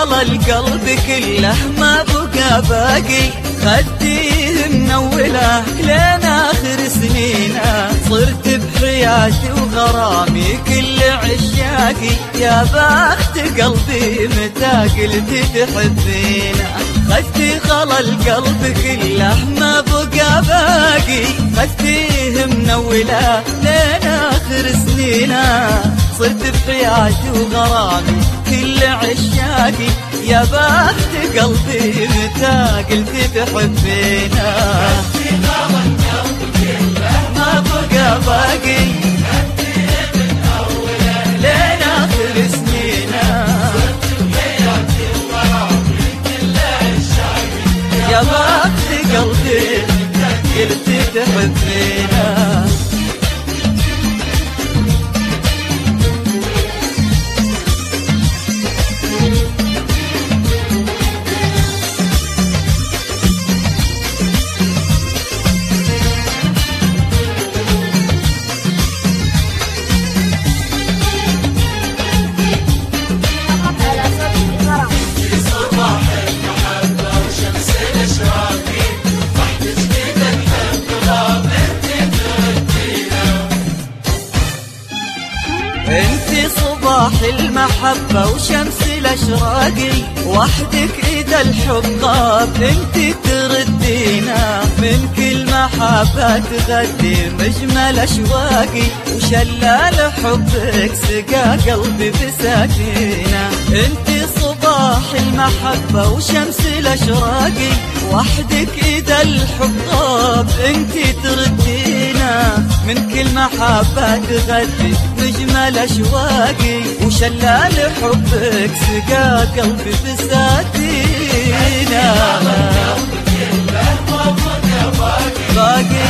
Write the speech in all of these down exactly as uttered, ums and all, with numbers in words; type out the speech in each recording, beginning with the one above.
خلا القلب كله ما بقى باقي، خديه منوله لين آخر سنينه، صرت بحياتي وغرامي كل عشاقي، يا بخت قلبي متى قلت تحبينه، خدتي خلا القلب كله ما بقى باقي، خدتيه منوله لين آخر سنينه، صرت بحياتي وغرامي كل عشاقي، يا بخت قلبي متى قلت تحبينا، ما بقى باقي لين آخر سنينا، يا بخت قلبي قلت تحبينا. انتي صباح المحبة وشمس الاشراقي، وحدك اذا الحب غاب انتي تردينا، من كل محبة تغدي مجمل اشواقي، وشلال حبك سقى قلبي بسكينة، انتي صباح المحبة وشمس الاشراقي، وحدك اذا الحب غاب انتي تردينا، من كل محبة تغدي مجمل اشواقي، وشلال حبك سقى قلبي بساتينا، باقي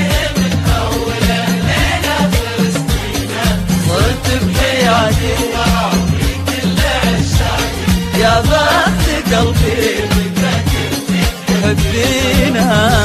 صرت بحياتي يا بخت قلبي تحبينا.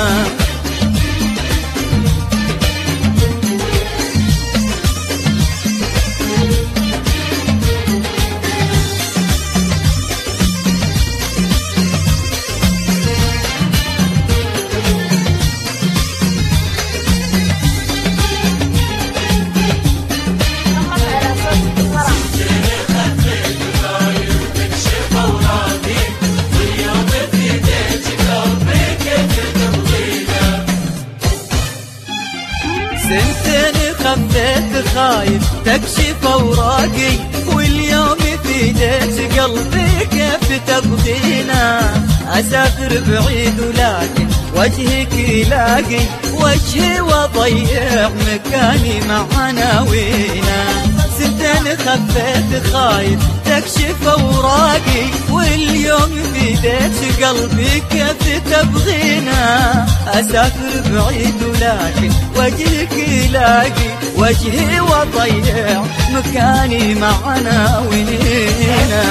سنتين خفيت خايف تكشف اوراقي، واليوم في ايديك قلبي كيف تبغينا، اسافر بعيد ولكن وجهك يلاقي وجهي، واضيع مكاني مع عناوينا، سنتين خفيت خايف تكشف اوراقي، واليوم في ايديك قلبي كيف تبغينا، اسافر بعيد ولكن وجهك يلاقي وجهي، واضيع مكاني مع عناوينا،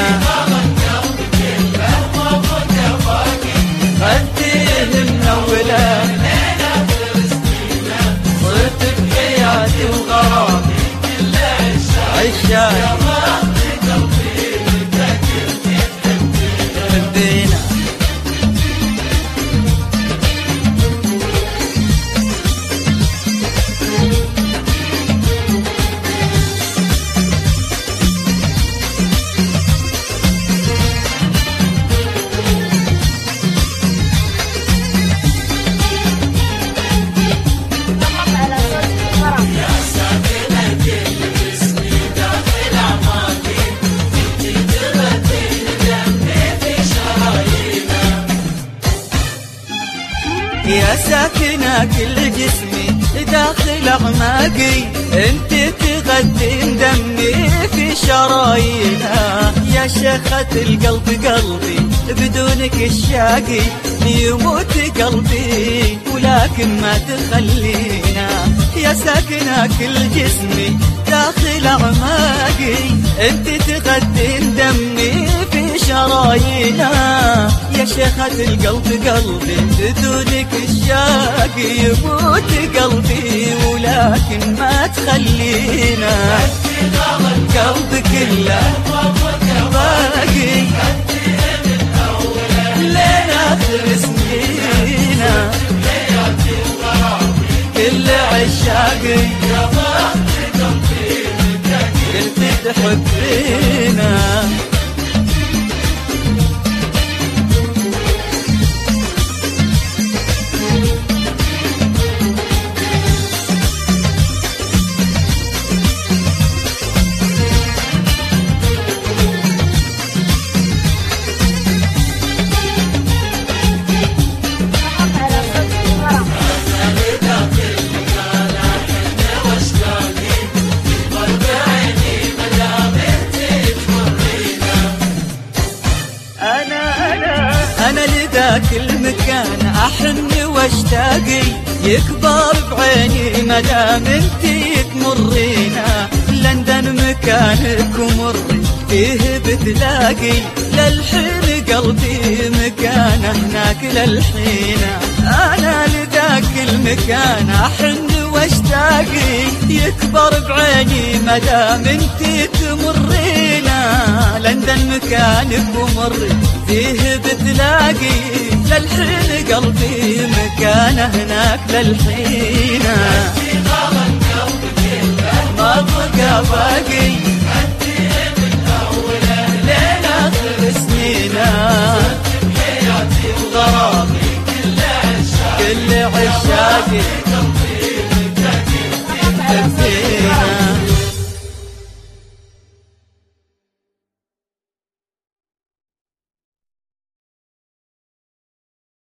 خديه منوله صرت بحياتي وغرامي عشاقي، يا ساكنة كل جسمي داخل أعماقي، انت تغدين دمي في شرايينها، يا شيخة القلب قلبي بدونك الشاقي، يموت قلبي ولكن ما تخلينا، يا ساكنة كل جسمي داخل أعماقي، انت تغدين دمي في شرايينها، يا شيخة القلب قلبي بدونك الشاقي، يموت قلبي ولكن ما تخلينا، قلبي كله باقي عشاقي يا بخت قلبي قلت تحبينا. أنا لذاك المكان أحن واشتاقي يكبر بعيني مدام انتي تمرينا. لندن مكانك ومري فيه بتلاقي للحين قلبي مكانه هناك للحين. أنا لذاك المكان أحن واشتاقي يكبر بعيني مدام انتي تمرينا. لندن مكانك ومري فيه بتلاقي للحين قلبي مكانه هناك للحين.